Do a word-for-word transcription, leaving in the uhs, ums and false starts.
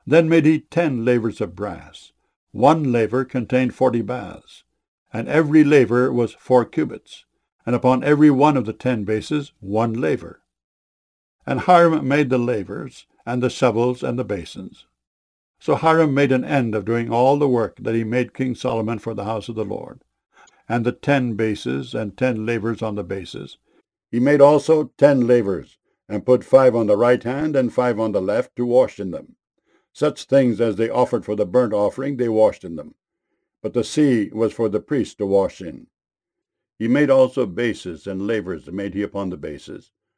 Then made he ten lavers of brass. One laver contained forty baths, and every laver was four cubits, and upon every one of the ten bases one laver. And Hiram made the lavers, and the shovels, and the basins. So Hiram made an end of doing all the work that he made King Solomon for the house of the Lord, and the ten bases, and ten lavers on the bases. He made also ten lavers, and put five on the right hand and five on the left to wash in them. Such things as they offered for the burnt offering they washed in them. But the sea was for the priests to wash in. He made also bases, and lavers made he upon the bases,